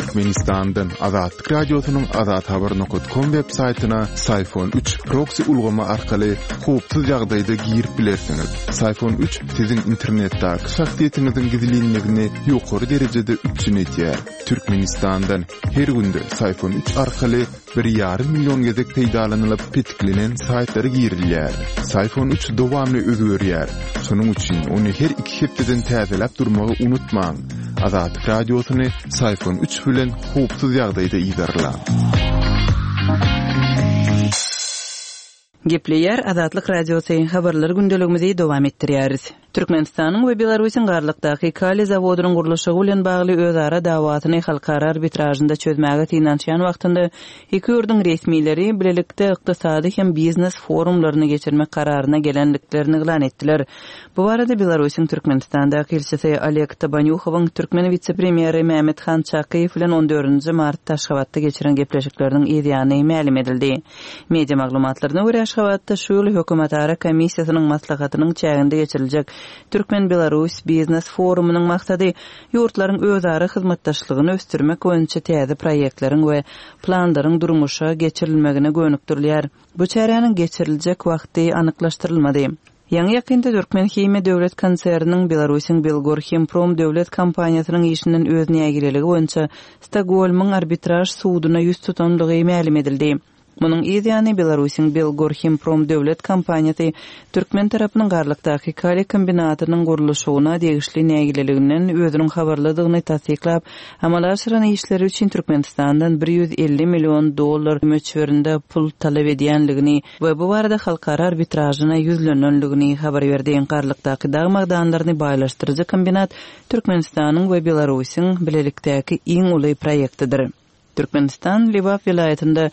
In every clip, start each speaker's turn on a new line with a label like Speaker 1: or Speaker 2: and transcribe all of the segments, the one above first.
Speaker 1: Türkmenistan'dan Azatlyk Radiosynyň azathabar.com websaýtyna Sayfon 3 proxy ulgama arkaly howpsuz ýagdaýda girip bilersiňiz. Sayfon 3 siziň internetdäki şahsiýetiňiziň gizliligini ýokary derejede üçünetýär. Türkmenistan'dan her günde Sayfon 3 arkaly 1,5 milyon gezek peýdalanylyp petiklenen saýtlary girilýär. Sayfon 3 dowamly özgörýär. Şonuň üçin ony her 2 hepdeden täzeläp durmagy unutmaň. Azatlyk Radiosyny Sayfon 3 bilen howpsuz ýagdaýda iýdarlar.
Speaker 2: Gepleýär Azatlyk Radiosynyň habarlary gündeligimizi dowam etdirýäris. Türkmenistanyň we Belarusyň garlykdaky Kali zawodynyň gurulşy bilen bagly özara dawatyny halkara arbitrajynda çözmäge tinançyan wagtynda iki ýurduň resmileri bilelikde ykdysady hem biznes forumlaryny geçirmek kararyna gelenliklerini elan etdiler. Bu barada Belarusyň Türkmenistandaky elçisi Oleg Tabanyukowyň Türkmen witse-premieri Mehmet Khan Çakyýew bilen 14 martda Aşgabatda geçiren gepleşikleriniň ýa-ni ma'lum edildi. Media maglumatlaryna görä Aşgabatda şu ýyly hökümetara komissiýasynyň maslahatynyň çäginde geçiriljek Türkmen-Belarus Biznes Forumunyň maksady ýurtlaryň özara hyzmatdaşlygyny ösdürmek boýunça täze proýektleriň we planlaryň durmuşa geçirilmegine gönükdirilýär. Bu çäreňiň geçiriljek wagty anyklaşdyrylmady. Ýa-ni ýakynda Türkmen Hime döwlet konserniniň Belarusyň Belgorchemprom döwlet kompaniýasynyň işinden öz nägirligi boýunça Stokholmyň arbitraj suwdyna ýüz tutanlygy ma'lum edildi. Munyň ýa-ni Belarusyň Belgorchemprom döwlet kompaniýasy Türkmen tarapynyň garlykdaky Kali kombinatynyň gurulşyna degişli nägirliginden özüniň habarladygyny tasdiklap, amalaşyryny işleri üçin Türkmenistandan $150 milyon möçberinde pul talap edýänligini we bu barada halkara arbitrajyna ýüzlenenligini habar berdiň. Garlykdaky dagmagdanlaryny baýlaşdyrjy kombinat Türkmenistanyň we Belarusyň bilelikdäki iň uly proýektidir. Türkmenistan Libap vilayetinde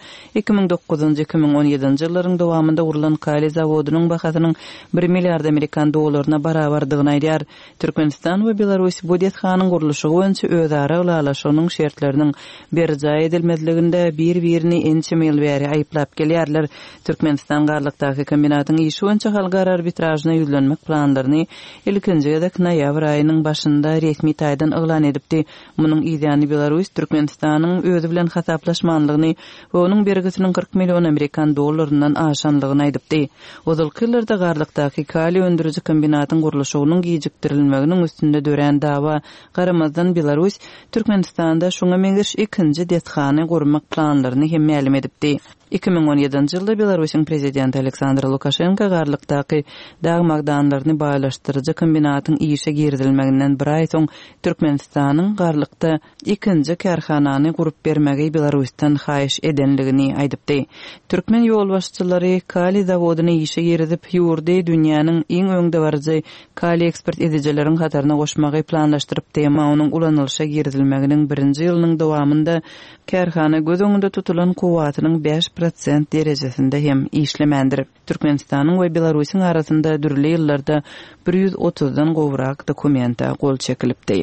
Speaker 2: 2009-2017 ýyllaryň dowamında gurulan Kali zawodynyň bahasynyň $1 milliard Amerikan dollaryna barabardygyny aýdýar. Türkmenistan we Belarus bu detxanyň gurulşy boýunça özara ulalaşygynyň şertleriniň berjaý edilmezliginde bir-birini ençemel bäri aýyplap gelýärler. Türkmenistan garlykdaky kombinatyň işi boýunça halkara arbitrajyna ýüzlenmek planlaryny ilkinji ýa-da noýabr aýynyň başynda resmi taýdan elan edipdi. Munyň ýa-ni Belarus Türkmenistanyň özü bilen hasaplaşmanlygyny we onuň bergisiniň 40 milyon Amerikan dollaryndan aşanlygyny aýdypdy. Ozalky ýyllarda garlykdaky Kali öndürüji kombinatyň gurulşynyň gijikdirilmeginiň üstünde dören dawa garamazdan Belarus Türkmenistanda şoňa meňzeş ikinji detxany gurmak planlaryny hem ma'lum edipdi. 2017 ýylda Belarusyň prezidenti Aleksandr Lukashenko garlykdaky dagmagdanlaryny baýlaşdyrjy kombinatyň işe girdilmeginden bir aý soň Türkmenistanyň garlykda ikinji karhanany gurup bermegi Belarusdan haýyş edenligini aýdypdy. Türkmen ýol başçylary Kali zawodyny işe girdip ýurdy dünýäniň iň öňde barjy Kali ekspert edijileriň hataryna goşmagy planlaşdyrypdy. Onuň ulanylşa girdilmeginiň birinji ýylynyň dowamında karhana göz öňünde tutulan kuwatynyň 5% derejesinde hem işlemendir. Türkmenistanyň we Belarusyň arasynda dürli ýyllarda 130dan gowrak dokumenta gol çekilipdi.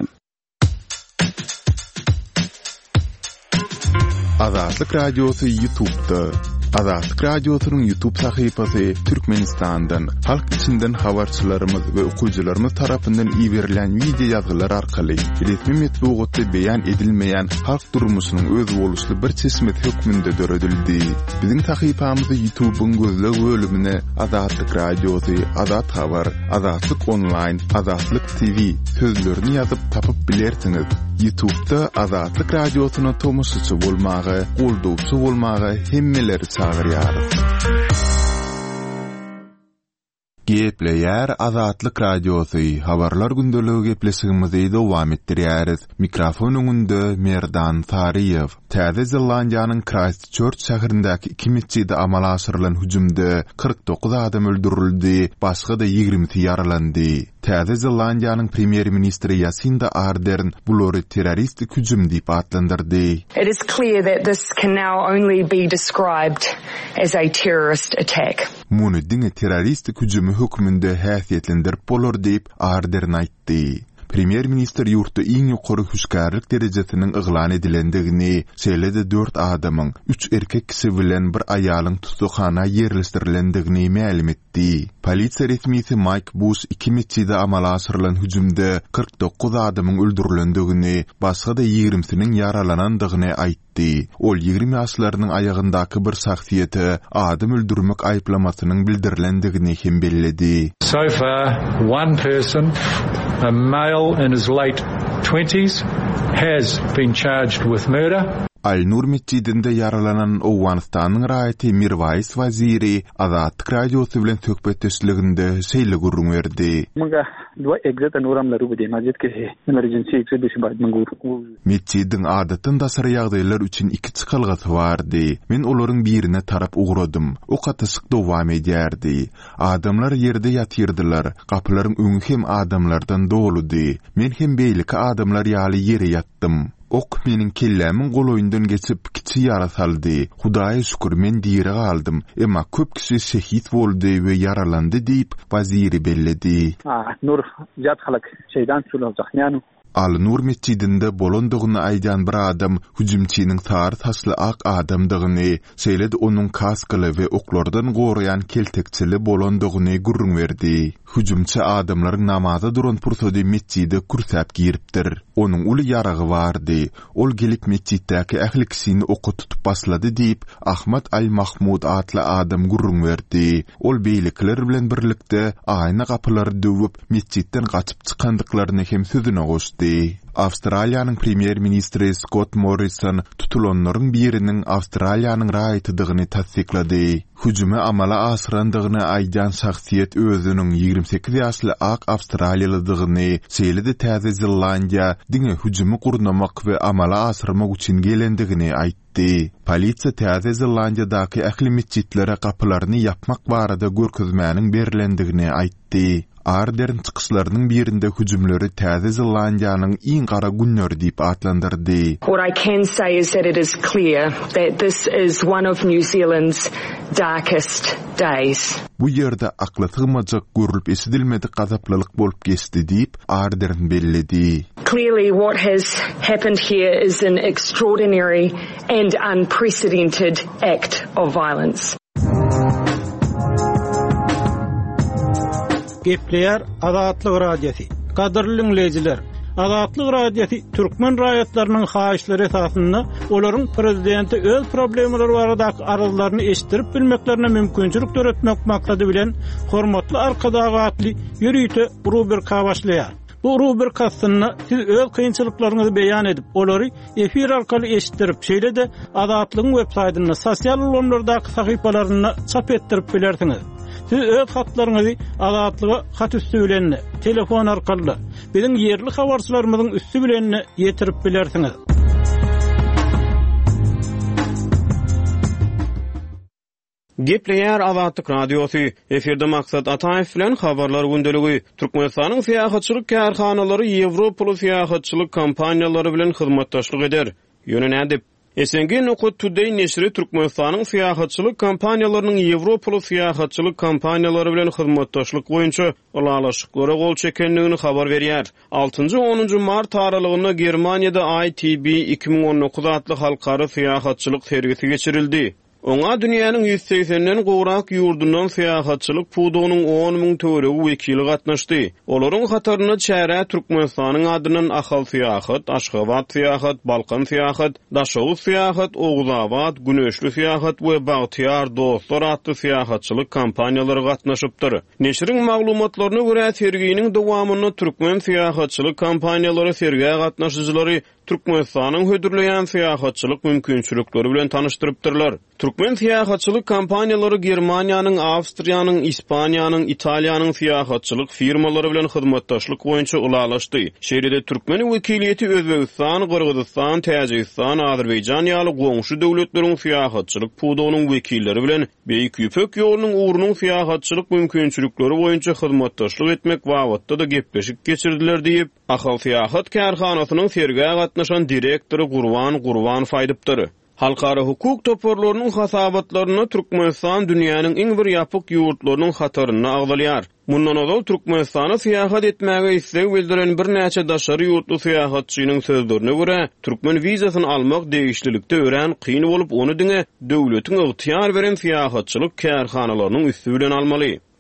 Speaker 1: Azatlyk Radiosy YouTube'da. Azatlyk Radiosynyň YouTube sahypasy Türkmenistandan, halk içinden habarçylarymyz we okuwçylarymyz tarapyndan iýerilen video ýazgylar arkaly resmi metbuatda beýan edilmeýän halk durmuşynyň öz boluşly bir çeşmet hökmünde döredildi. Biziň sahypamyzy YouTube'un gözleg bölümine Azatlyk Radiosy, Azat Habar, Azatlyk Online, Azatlyk TV sözlerini ýazyp tapyp bilersiňiz. YouTube'da Azatlyk Radiosyna tomoşaçy bolmagy, goldowçy bolmagy hemmeleri çagyrýar. Gepleýär Azatlyk Radiosy, habarlar gündeligi gepleşigimizi dowam etdirýäris. Mikrofon öňünde Merdan Tariýew. Täze Zelandiýanyň Christchurch şäherindäki 2 mesjide amala aşyrylan hüjümde 49 adam öldürildi, başga da 20 yaralandy. Täze Zelandiýanyň premier ministri Jacinda Ardern bulary terroristik hüjüm diýip atlandyrdy.
Speaker 3: It is clear that this can now only be described as a terrorist attack.
Speaker 1: Muny diňe terroristik hüjümi hökmünde häsiýetlendirip bolar diýip Ardern aýtdy. Premier minister ýurtda iň ýokary hüşgärlik derejesiniň eglan edilendigini, şeýle-de 4 adamyň 3 erkek kişi bilen bir aýalyň tutukhana ýerleşdirilendigini ma'lum etdi. Polisiya resmisi Mike Bush 2 meçide amala aşyrylan hüjümde 49 adamyň öldürilendigini, başga da 20-siniň yaralanandygyny aýtdy. Ol 20 ýaşlarynyň aýagyndaky bir şahsiýete adam öldürmek aýplamasynyň bildirilendigini hem belledi.
Speaker 4: So far, one person, a male in his late 20s, has been charged with murder.
Speaker 1: Al-Nur meçidinde yaralanan Owganistanyň raýaty Mirwais waziri Azatlyk radiosu bilen söhbetdeşliginde şeýle gurrun berdi.
Speaker 5: Manga dua exit anuramlary bu demajet ki emergency exhibition bad mangur.
Speaker 1: Meçidin adatynda sara ýagdaýlar üçin 2 çykylgasy bardy. Men olaryň birine tarap ugradym. O gatysyk dowam edýärdi. Adamlar ýerde ýatyrdylar. Gapylaryň öňü hem adamlardan doludy. Men hem beýleki adamlar ýaly ýere ýattym. Ok menin kellämiň goloýundan geçip kiçi ýara saldy. Hudaýa şükür men diýere galdym. Emma köp kişi şehit boldy we yaralandy diýip waziri belledi.
Speaker 5: Nur zat halak şeydan sulajak. Yani
Speaker 1: Al-Nur meçidinde bolondygyny aýdan bir adam hüjümçiniň sary taşly ak adamdygyny, şeýledi onuň kaskaly we oklardan gorayan keltekçili bolondygyny gurrun berdi. Hüjümçi adamlaryň namaza duran pursady meçide kursap giripdir. Onuň uly ýaragy bardy. Ol gelip meçiddäki ähli kişini oka tutup baslady diýip Ahmad Al-Mahmud adly adam gurrun berdi. Ol beýlikler bilen birlikde aýna gapylary döwüp meçidden gaçyp çykandyklaryny hem sözüne goşdy. Awstraliýanyň premier ministri Scott Morrison tutulanlaryň biriniň Awstraliýanyň raýatydygyny tasdiklady. Hüjüme amala aşyrandygyny aýdan şahsiýet özüniň 28 ýaşly ak Awstraliýalydygyny, şeýledi Täze Zelandiýa diňe hüjümi gurnamak we amala aşyrmak üçin gelendigini aýtdy. Polisiýa Täze Zelandiýadaky ähli meçitlere gapylaryny yapmak barada görkezmäniň berilendigini aýtdy. Ardern çıkışlarının birinde hüjümleri Täze Zelandiýanyň iň gara günleri diýip atlandyrdy.
Speaker 3: What I can say is that it is clear that this is one of New Zealand's darkest days.
Speaker 1: Bu ýerde akla sığmajak görülüp esidilmedi gazaplylyk bolup geçdi diýip Ardern belledi.
Speaker 3: Clearly what has happened here is an extraordinary and unprecedented act of violence.
Speaker 6: Gepleýär Azatlyk radiosu. Gadyrly dinleýijiler, Azatlyk radiosu türkmen raýatlarynyň haýyşlary esasynda olaryň prezidenti öz problemleri baradaky arazylaryny eşitdirip bilmeklerine mümkinçilik töretmek maksady bilen hormatly arkadaşly ýürüýte rubrika başlaýar. Bu rubrikasynda siz öz kynçylyklaryňyzy beýan edip, olary efir arkaly eşitdirip, şeýle-de Azatlygyň websaýtyna, sosial ulanlardaky sahypalaryna çap etdirip bilersiňiz. Siz öz hatlaryňyzy Azatlyga hat üstü bilen, telefon arkaly, biziň ýerli habarçylarymyzyň üstü bilen ýetirip bilersiňiz. Gepleýär Azatlyk radiosu. Eferde maksat Ataýew bilen habarlar gündeligi. Türkmenistanyň syýahatçylyk karhanalary Ýewropaly syýahatçylyk kompaniýalary bilen hyzmatdaşlyk eder. Ýöne nädip? SNG Nokot Today neşri Türkmenistanyň syýahatçylyk kompaniýalarynyň Ýewropaly syýahatçylyk kompaniýalary bilen hyzmatdaşlyk boýunça alalaşyklara gol çekendigini habar berýär. 6-10 mart aralygynda Germaniýada ITB 2019 adly halkara syýahatçylyk sergisi geçirildi. Oňa dünýäniň 180-den gowrak ýurdundan syýahatçylyk pudugynyň 10.000 töregi wekili gatnaşdy. Olaryň hataryna çäre Türkmenistanyň adynyň Ahal syýahat, Aşgabat syýahat, Balkan syýahat, Daşow syýahat, Oguzabad, Güneşli syýahat we Bagtyar dostlar adly syýahatçylyk kompaniýalary gatnaşypdyr. Neşriň maglumatlaryna görä serginiň dowamyny türkmen syýahatçylyk kompaniýalary sergiye gatnaşyjylary Türkmenistanyň hödürleýän syýahatçylyk mümkinçilikleri bilen tanışdyrypdyrlar. Türkmen syýahatçylyk kompaniýalary Germaniýanyň, Awstriýanyň, Ispaniýanyň, Italiýanyň syýahatçylyk firmalary bilen hyzmatdaşlyk boýunça ulalaşdy. Şeýlede türkmen wekiliýeti Özbegistan, Gyrgyzstan, Täjikistan, Azerbaýjan ýaly goňşy döwletleriň syýahatçylyk pudugynyň wekilleri bilen Beýik Ýüpek ýolunyň uğrunyň syýahatçylyk mümkinçilikleri boýunça hyzmatdaşlyk etmek wagtda da gepleşik geçirdiler diýip Ahal syýahat karhanasynyň sergiye gatnaşan direktory Gurban faýdypdyr. Halkara hukuk toporlarynyň hasabatlaryna Türkmenistan dünýäniň iň bir ýapyk ýurtlarynyň hataryna agdalýar. Mundan ozal Türkmenistana syýahat etmäge isleg bildiren bir näçe daşary ýurtly syýahatçynyň sözlerine görä, türkmen wizasyny almak degişlilikde ören kyn bolup onu diňe döwletiň ygtyýar beren syýahatçylyk karhanalarynyň üstü bilen almaly.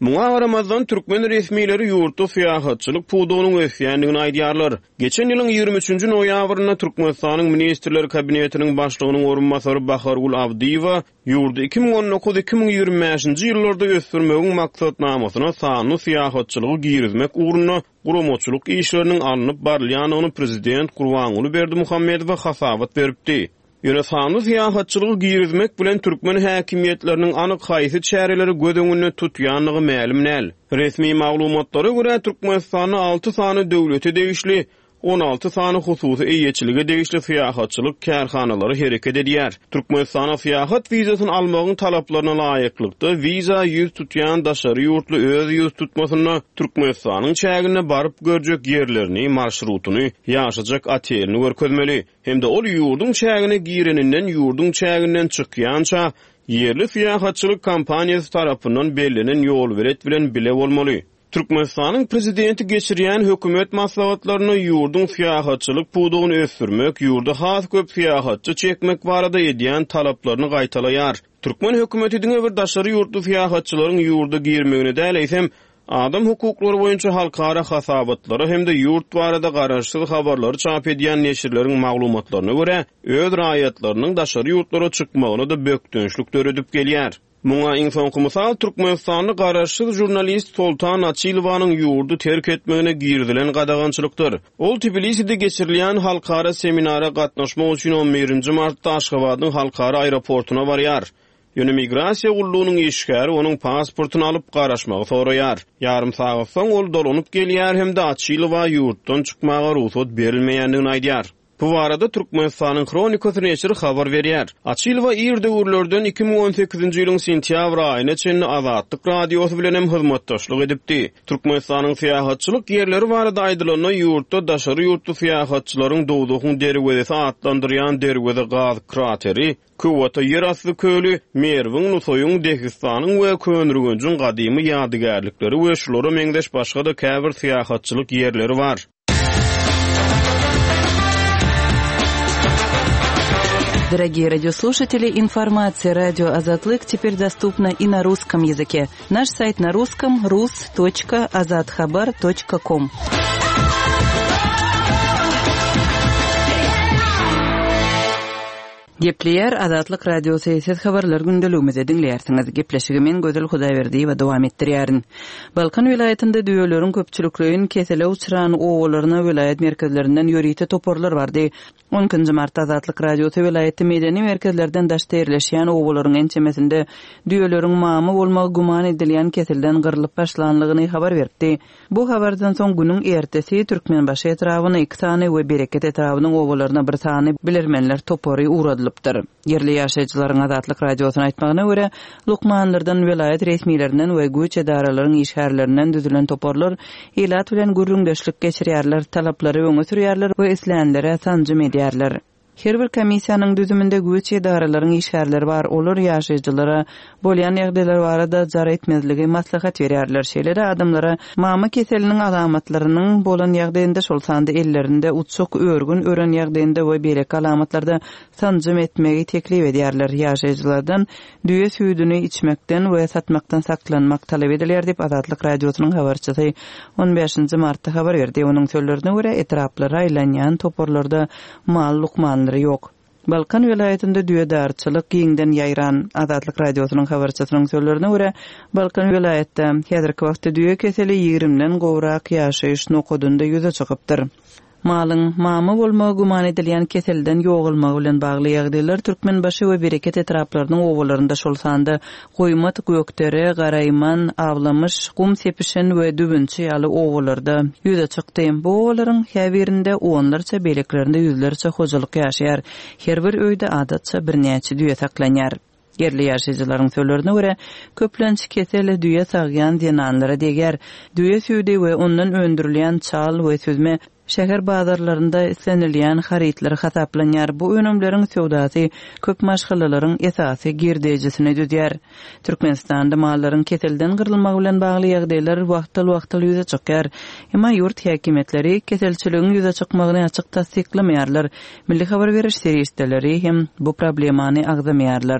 Speaker 6: Muňa garamazdan türkmen resmiýetleri ýurtda syýasatçylyk pudugynyň ösýändigini aýdýarlar. Geçen ýylyň 23-nji noýabrynda Türkmenistanyň ministrleri kabinetiniň başlygynyň orunmasary Bahargul Abdiýewa ýurtda 2019-2025-nji ýyllarda ösdürmegiň maksatnamasyna sanly syýasatçylygy girizmek ugruna gurumoçuluk işlerinin alınıp barlýanyny prezident Gurbanuly Berdimuhammedow hasabat beripdi. Ýöne sanly syýasatçylygy girizmek bilen türkmen häkimiýetleriniň anyk haýsy çäreleri göz öňünde tutýanlygy ma'lum näl. Resmi maglumatlara görä Türkmenistanyň 6 sany döwleti degişli 16 sany hususy eýetçiligi degişli syýasatçylyk kärhanalary hereket edýär. Türkmenistana syýasat wizasyny almagyň talaplaryna laýyklykda wiza ýüz tutýan daşary ýurtly öz ýüz tutmasyna Türkmenistanyň çägine baryp görjek ýerlerini, marşrutuny, ýaşajak atelini görkezmeli. Hemde ol ýurdun çägine gireninden ýurdun çäginden çykýança yerli syýasatçylyk kampaniýasy tarapyndan bellenen ýol beret bilen bile bolmaly. Türkmenistanyň prezidenti geçirýän hökümet maslahatlaryny ýurdun syýasatçylyk pudugyny ösdürmek, ýurda has köp syýasatçy çekmek barada edýän talaplaryny gaýtalaýar. Türkmen hökümetidiň bir daşary ýurtly syýasatçylaryň ýurda girmegine däleýsem, adam hukuklary boýunça halkara hasabatlary hemde ýurt barada garaşsyz habarlary çap edýän neşirleriň maglumatlaryna görä, öz raýatlarynyň daşary ýurtlara çykmagyna da bökdönçlük töredip gelýär. Muňa Infokomsal Türkmenistanyň garaşsyz jurnalist Soltan Açylowanyň ýurdu terk etmegine girdilen gadagançylykdyr. Ol Tbiliside geçirilýän halkara seminara gatnaşmak üçin 11-nji martda Aşgabatyň halkara aeroportuna barýar. Ýöne migrasiýa gullugynyň işgäri onuň pasportyny alyp garaşmagy soraýar. Ýarym saat soň ol dolanyp gelýär hemde Açylowa ýurtdan çykmaga ruhsat berilmeýändigini aýdýar. Bu arada Türkmenistanyň Kronikasy neşri habar berýär. Açylowa ýerde urlerden 2018-nji ýylyň sentýabr aýyna çenli Azatlyk radiosy bilen hem hyzmatdaşlyk edipdi. Türkmenistanyň syýasatçylyk ýerleri barada aýdylanan ýurtda daşary ýurtly syýasatçylaryň dowdugyň derwedesi atlandyrýan derwede gaz krateri, Kowata ýerasty köli, Merwin Nusoyuň Degistanyň we Könrügenjiň gadymy ýadygärlikleri we şulara meňdeş başga da käbir syýasatçylyk ýerleri bar.
Speaker 2: Дорогие радиослушатели, информация радио «Азатлык» теперь доступна и на русском языке. Наш сайт на русском rus.azatxabar.com. Gepleýär Azatlyk radiosu ses habarlar gündeligimizi dinleýärsiňiz. Gepleşigimen Gözel Hudaýberdiýewa dowam etdirýärin. Balkan vilayetinde düýeleriň köpçülikleýin kesele uçuran owalaryna vilayet merkezlerinden ýörite toporlar bardy. 10-njy martda Azatlyk radiosu vilayeti medeni merkezlerden daşda ýerleşýän owalaryň ençemesinde düýeleriň mamy bolmagy guman edilýän keselden gyrylyp başlanlygyny habar berdi. Bu habardan soň günüň ertesi Türkmenbaşy etrawyna 2 sany we Bereket etrawynyň owalaryna 1 sany bilermenler topory uradylyp yerli ýaşaýjylaryň Azatlyk radiosyna aýtmagyna görä, Lukmanlardan vilayet resmiýetlerinden we güýç edaralaryň işgärlerinden düzülen toporlar elat bilen gürrüňdeşlik geçirýärler, talaplary öňe sürýärler we islenlere sanjym edýärler. Her bir komissiýanyň düzüminde güýç edaralaryň işgärleri bar, olar ýaşaýjylara bolýan ýagdaýlar barada jara etmezligi maslahat berýärler. Şeýlere adamlara mama keseliniň alamatlarynyň bolan ýagdaýynda şol sandy ellerinde uçuk örgün ören ýagdaýynda we berek alamatlarda sanjym etmegi teklip edýärler. Ýaşaýjylardan düýe süýdüni içmekden we satmakdan saklanmak talap edilýär diýip Azatlyk radiosynyň habarçysy 15-nji martda habar berdi. Onuň sözlerine görä etraplara aýlanýan toporlarda mal lukman yok. Balkan vilayetinde düýedarçylyk giňden ýaýran. Azatlyk radiosynyň habarçysynyň sözlerine görä, Balkan vilayetde häzirki wagtda düýe keseli 20-den gowrak ýaşaýyş nokudunda ýüze çykypdyr. Malyň mamy bolmagy guman edilýän keselden ýogulmagy bilen bagly ýagdaýlar Türkmenbaşy we Bereket etraplarynyň owalarynda şol sanda goýmat gökdere, garayman, awlamış, gum sepişen we dübünçi ýaly owalarda ýüze çykdy. Bu owalaryň her birinde onlarça beleklerinde ýüzlerçe hojalyk ýaşaýar. Her bir öýde adatça birnäçe düýe saklanýar. Yerli ýaşaýjylaryň sözlerine görä, köplençi kesel düýe sagýan denanlara degär. Düýe süýdi we ondan öndürilýän çal we süzme şäher bazarlarynda islenilýän haritleri hasaplanýar. Bu önemleriň söwdasy köp maşgulalaryň esasy girdejisini düzýär. Türkmenistanda mallaryň keselden gyrylmagy bilen bagly ýagdaýlar wagtly ýüze çykýar. Emma ýurt häkimetleri keselçiligiň ýüze çykmagyny açyk tasdiklamaýarlar. Milli habar beriş serýisleri hem bu problemany agdamaýarlar.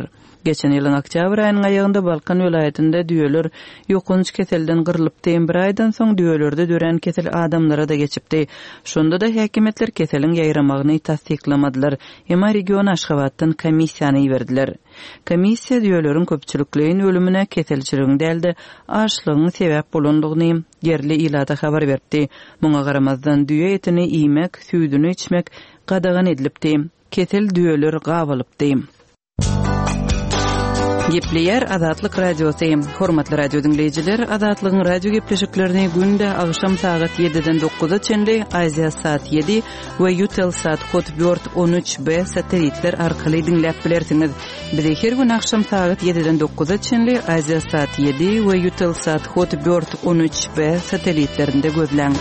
Speaker 2: Geçen ýylyň oktýabr aýynyň aýagynda Balkan welaýatynda düýeler ýokunç keselden gyrlypdy. Bir aýdan soň düýelerde dören kesel adamlara da geçipdi. Şonda da häkimetler keseliň ýaýramagyny tasdiklamadylar. Ema region Aşgabatdan komissiýany berdiler. Komissiýa düýelerin köpçülikliğin ölümüne keselçiligiň däldi, açlygyň sebäp bolandygyny yerli ilada habar berdi. Muňa garamazdan düýe etini iýmek, süýdüni içmek gadagan edilipdi. Kesel düýeler gabalypdy. Gepleyer Azatlyk Radiosu. Hormatly radio dinleyijiler, Azatlygyň radio gepleşiklerini günde agşam saat 7-den 9-a çenli, Aziya saat 7 we Eutelsat kod 413B satelitler arkaly dinläp bilersiňiz. Bizi her gün agşam saat 7-den 9-a çenli, Aziya saat 7 we Eutelsat kod 413B satelitlerinde gözläň.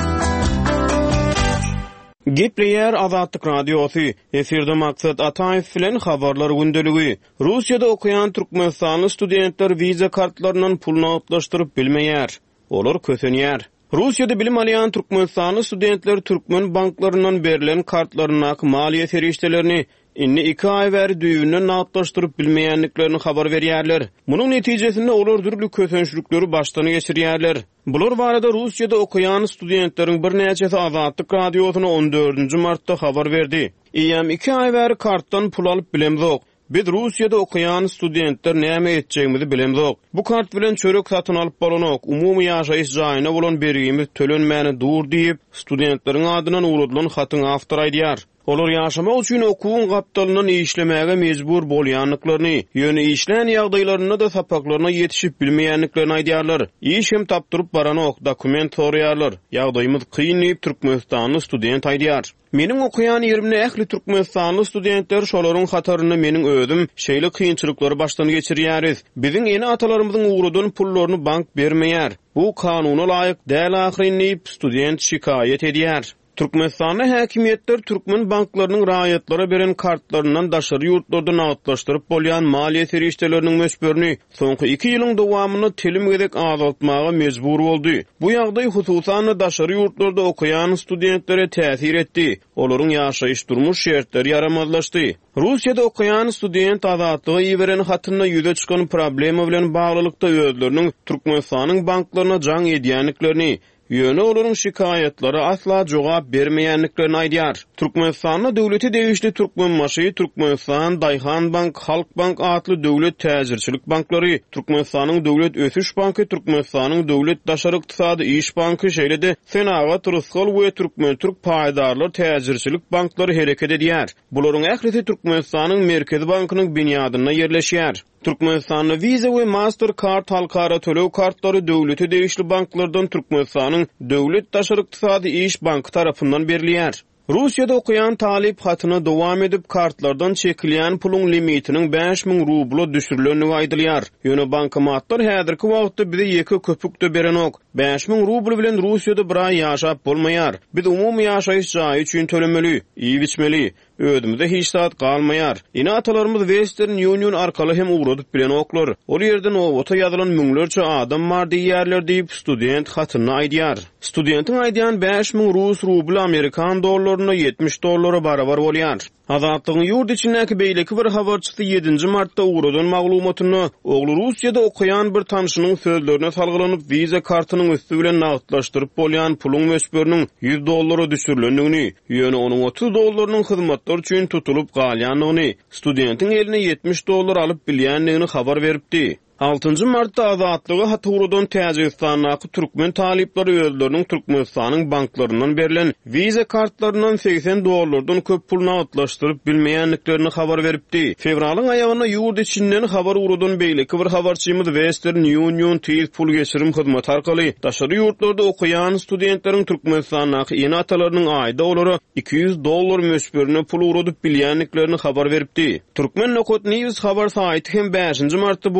Speaker 6: Gepleyer Azatlyk Radiosu. Eferde maksat Ataev bilen habarlar gündeligi. Russiýada okuyan türkmenstanly studentler wiza kartlarynyň pulny atlaşdyryp bilmeýär. Olar kösenýär. Russiýada bilim alýan türkmenstanly studentler türkmen banklarynyň berilen kartlaryna maliýe serişdelerini inni 2 ay bäri düýünden atlaşdyryp bilmeýänliklerini habar berýärler. Munyň netijesinde olar türlü kösençlikleri başdan geçirýärler. Bular barada Russiýada okuyan studentleriň bir näçesi Azatlyk Radiosyna 14 martda habar berdi. Ýam 2 ay bäri kartdan pul alyp bilemzok. Biz Russiýada okuyan studentler näme etjegimizi bilemzok. Bu kart bilen çörek satyn alyp bolanok, umumy ýaşaýyş jaýyna bolan bergimiz tölenmäni dur diýip studentleriň adynan urudylan hatyň awtory aýdýar. Olar ýaşamak üçin okuwun gapdalynyň işlemäge mejbur bolýanlyklaryny, ýöne işlän ýagdaýlaryna da sapaklaryna ýetişip bilmeýänliklerini aýdýarlar. İş hem tapdyryp baranok, dokument soraýarlar. Ýagdaýymyz kyn diýip türkmenstanly student aýdýar. Meniň okuyan ýerimde ähli türkmenstanly studentler şolaryň hataryny meniň özüm şeýle kynçylyklary başdan geçirýäris. Biziň eni atalarymyzyň uğrudan pullaryny bank bermeýär. Bu kanuna laýyk däl ahyryn diýip student şikaýet edýär. Türkmenistany häkimetler türkmen banklarynyň raýatlara beren kartlaryndan daşary ýurtlardan atlaşdyryp bolýan maliýe serişdeleriniň mösberini soňky 2 ýylyň dowamyny telim gerek azaltmaga mejbur boldy. Bu ýagdaý hususan daşary ýurtlarda okuyan studentlere täsir etdi. Olaryň ýaşaýyş durmuş şertleri ýaramazlaşdy. Russiýada okuyan student azatlygy beren hatyna ýüze çykan problema bilen baglykda özleriniň Türkmenistanyň banklaryna jaň edýänliklerini ýöne olaryň şikaýatlary asla jogap bermeýänliklerini aýdýar. Türkmenistanyň döwleti degişli Türkmenmaşy, Türkmenistan, Daýhan Bank, Halk Bank atly döwlet täzirçilik banklary, Türkmenistanyň döwlet ösüş banky, Türkmenistanyň döwlet daşary ykdysady iş banky şeýlede Senagat, Ruskol we Türkmen-Türk paýdarlar täzirçilik banklary hereket edýär. Bularyň ählisi Türkmenistanyň Merkezi Bankynyň binýadyna ýerleşýär. Türkmenistanyň Visa we Mastercard halkara tölew kartlary döwleti degişli banklardan Türkmenistanyň döwlet daşary ykdysady iş banky tarapyndan berilýär. Russiýada okuyan talip hatyny dowam edip kartlardan çekilýän pulun limitiniň 5000 rubla düşürilenini aýdylýar. Ýöne bankomatlar häzirki wagtda bize 2 köpükde berenok. 5000 rubl bilen Russiýada bir ay ýaşap bolmaýar. Biz umumy ýaşaýyş jaýy üçin tölemeli, iýip içmeli. Ödümüzde hiç saat kalmayar. Ine atalarımız Western Union arkaly hem uğradyp bilen oklar. Ol yerden owata ýazylan müňlerçe adam bar diýerler diýip student hatyny aýdýar. Studentin aýdýan 5000 Rus rubl Amerikan dollaryna 70 dollara barabar bolýar. Azatlygyň ýurt içindäki beýleki bir habarçysy 7 martda uğradan maglumatyny ogly Russiýada okuyan bir tanşynyň sözlerine salgylanyp wiza kartynyň üstü bilen nagtlaşdyryp bolýan pulun mösberiniň 100 dollara düşürilendigini, ýöne onuň 30 dollarynyň hyzmatlar üçin tutulup galýanlygyny, studentin eline 70 dollar alyp bilýänligini habar beripdi. 6 martda azatlygy hatyrudan Täjikistanyň türkmen talipleri özleriniň Türkmenistanyň banklarynyň berilen wiza kartlarynyň 80 dollardan köp pulny atlaşdyryp bilmeýänliklerini habar beripdi. Fevralyň aýagyna ýurt içinden habar urudan beýleki bir habarçymyz Western Union tez pul geçirim hyzmaty arkaly daşary ýurtlarda okuyan studentleriň Türkmenistanyň ýeni atalarynyň aýda olary 200 dollar mösberini pul urudyp bilýänliklerini habar beripdi. Türkmen Nokot News habar saýty hem 5 martda bu barada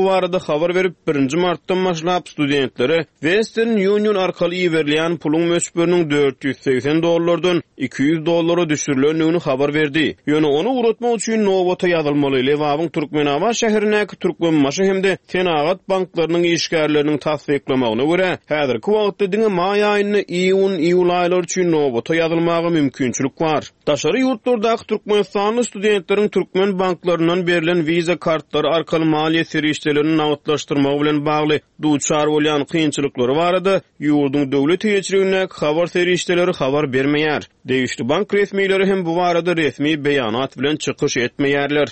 Speaker 6: habar berip 1 martdan başlap studentlere Western Union arkaly iberleyen pulun möçberiniň $480 $200 düşürilendigini habar berdi. Ýöne onu uratmak üçin nowata ýazylmaly. Lewabyň Türkmenawa şäherindäki Türkmenmaşy hemde Tenagat banklarynyň işgärleriniň tasdiklamagyna görä, häzirki wagtda diňe may aýyny iýun aýlary üçin nowata ýazylmagy mümkinçilik bar. Daşary ýurtlardaky Türkmenistan studentleriň Türkmen banklarynyň berilen viza kartlary arkaly maliýe serişdelerini nagtlaşdyrmak bilen bagly duçar bolan kynçylyklary barada ýurduň döwlet ýetirigine habar serişdeleri habar bermeýär. Degişli bank resmiýleri hem bu barada resmi beýanat bilen çykyş etmeýärler.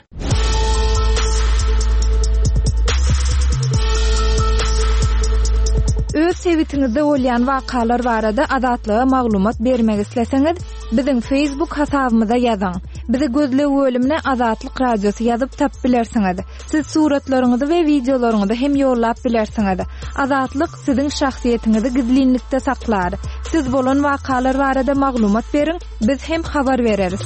Speaker 7: Öz sebitiňizde bolýan wakalar barada adatlyga maglumat bermek isleseňiz, biziň Facebook hasabymyza ýazyň. Bizi gözle bölümine Azatlyk radiosu ýazyp tap bilersiňiz. Siz suratlaryňyzy we videolaryňyzy hem ýollap bilersiňiz. Azatlyk siziň şahsiýetiniňizi gizlinlikde saklar. Siz bolan wakalar barada maglumat beriň, biz hem habar bereriz.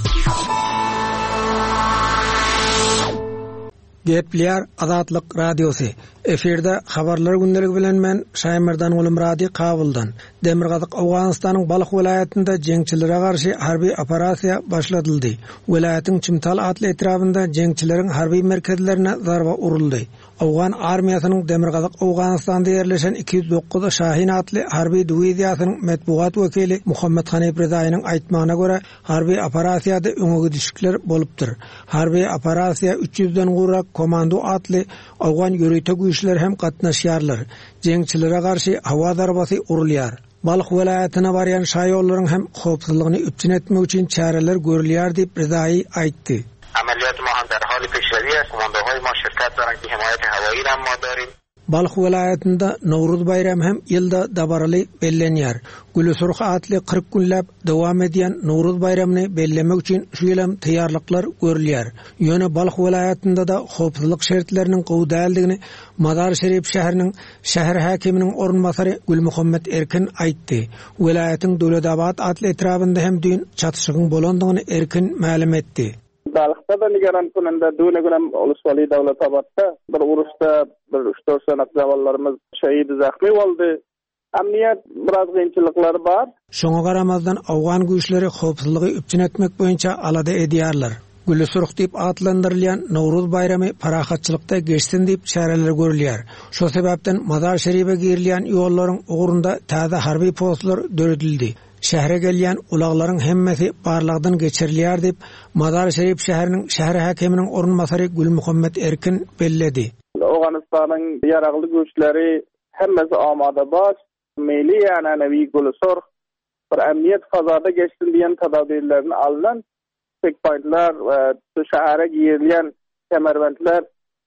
Speaker 8: Gepler Azatlyk radiosu. Eferde habarlar gündeligi bilen men Şaýmyrdan Ulum Radi Kabuldan. Demirgazyk Awganystanyň Balyk welaýatynda jeňçilere garşy harby operasiýa başladyldy. Welaýatyň Çimtal atly etrafynda jeňçileriň harby merkezlerine zarba uruldy. Awgan armiýasynyň Demirgazyk Awganystanda ýerleşen 209 Şahin atly harby diwiziýasynyň medbuat wekili Muhammed Hanif Rezaýynyň aýtmagyna görä, harby operasiýada öňe düşükler bolupdyr. Harby operasiýa 300den gurak komando atly Awgan ýöreýte hem gatnaşýarlar. Jeňçilere garşy hawa zarbasy urulýar. Balyk welaýatyna barýan şaýollaryň hem howpsuzlygyny üpçün etmek üçin çäreler görülýär diýip Rezaý aýtdy.
Speaker 9: Ameliyat mahan der hali peşleri است. Komandoهای ما شرکت دارن که حمایت هوایی را ما داریم.
Speaker 8: Balyk welaýatynda Nowruz bayram hem ýylda dabaraly bellenýär. Gülüsuruk atly 40 günläp dowam edýän Nowruz bayramyny bellemek üçin şu ýylym taýýarlyklar görülýär. Ýöne Balyk welaýatynda da howpsuzlyk şertleriniň gowdaldygyny Mazar Şerif şäheriniň şäher häkiminiň ornmasary Gülmuhammed Erkin aýtdy. Welaýatyň Döwledabad atly etrafynda hem düýün çatışygyň bolandygyny Erkin ma'lum etdi.
Speaker 5: Balıkta da nigaran kununda düğüne günem Ulusvali Dawletabatda bir uruşda bir 3-4 sanak zavallarımız şehidi zahmi oldu. Emniyet biraz kynçylyklary bar.
Speaker 8: Şoňa garamazdan Awgan güýçleri howpsuzlygy üpçün etmek boýunça alada edýärler. Gülüsuruk diýip atlandyrylýan Nowruz bayramy parahatçylykda geçsin diýip şäherler görülýär. Şo sebäpden Mazar Şerife girilýän ýollaryň ugurunda täze harby postlar döredildi. Şähere gelýän ulaklaryň hemmesi barlygdan geçirilýär diýip Mazar Şerif şäheriniň şäher häkiminiň ornmasary Gülmuhammed Erkin belledi.
Speaker 5: Awganystanyň ýaragly güýçleri hemmesi amada baş, milli ýa-ni Gülüsur bir emniyet fazada geçsin diýen tadabirlerini alynan checkpointlar we şähere girilýän kemerbandlar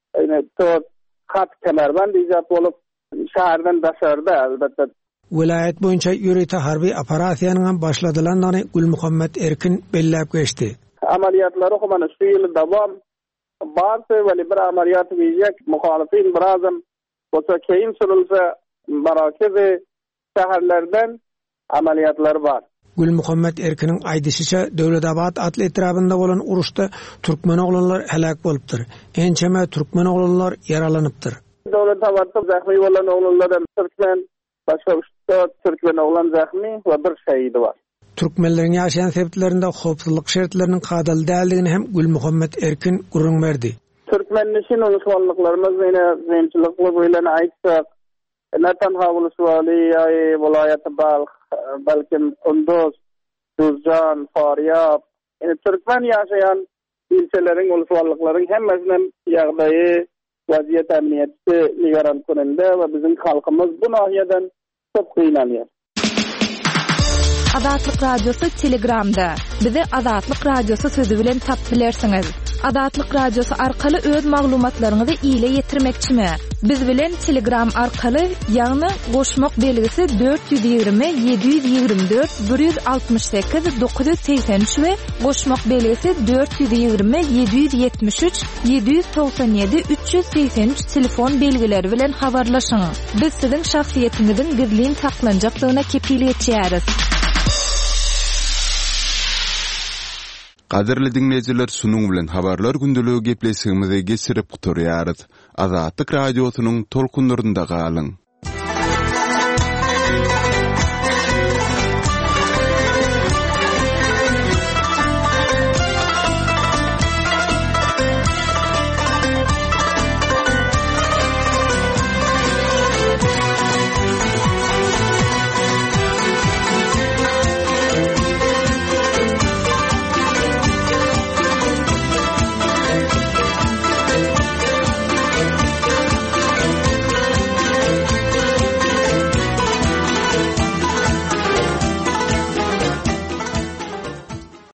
Speaker 5: kat kemerband ijat bolup şäherden daşarda elbetde.
Speaker 8: Welaýat boýunça ýöreýte harby operasiýanyň başladylandygyny Gülmuhammed Erkin belläp geçdi.
Speaker 5: Amaliýatlary homany şu ýyl dawam barsa we bir amaliýat beýjek muhalifin birazam bolsa keyin sürülse marakezi şäherlerden amaliýatlar bar.
Speaker 8: Gülmuhammed Erkiniň aýdyşyça Döwledabad atly etrafynda bolan uruşda türkmen oglanlar helak bolupdyr. Ençeme türkmen oglanlar yaralanypdyr.
Speaker 5: Döwledabadda zahmi bolan oglanlardan türkmen başga 3-4 türkmen oglan zahmi we bir şehidi bar.
Speaker 8: Türkmenleriň ýaşaýan sebitlerinde howpsuzlyk şertleriniň gadal däldigini hem Gülmuhammed Erkin gurrun berdi.
Speaker 5: Türkmenleşin uluswallıklarymyz ýene zeýnçilikli boýlan aýtsak, nätan Uluswali ýa-ni welaýaty balkim Kunduz, Düzcan, Faryab, ýene türkmen ýaşaýan ilçeleriň uluswallyklaryň hemmesiniň ýagdaýy, waziýet emniýeti nigaran kununda we bizim halkymyz bu nahiýeden çok gynanýar.
Speaker 7: Azatlyk radiosu Telegramda. Bizi Azatlyk radiosu sözü bilen tap bilersiňiz. Azatlyk radiosu arkaly öz maglumatlaryňyzy ýyle ýetirmekçimi? Biz bilen Telegram arkaly ýagny goşmak belgisi 420 724 168 983 we goşmak belgisi 420 773 797 383 telefon belgileri bilen habarlaşyň. Biz siziň şahsiýetiňiziň gizlin saklanjaklygyna kepil etýäris.
Speaker 1: Qadirli dinleyijiler, şunun bilen habarlar gündeligi gepleşigimize geçirip guturýarys. Azatlyk radiosynyň tolkunlarynda galyň.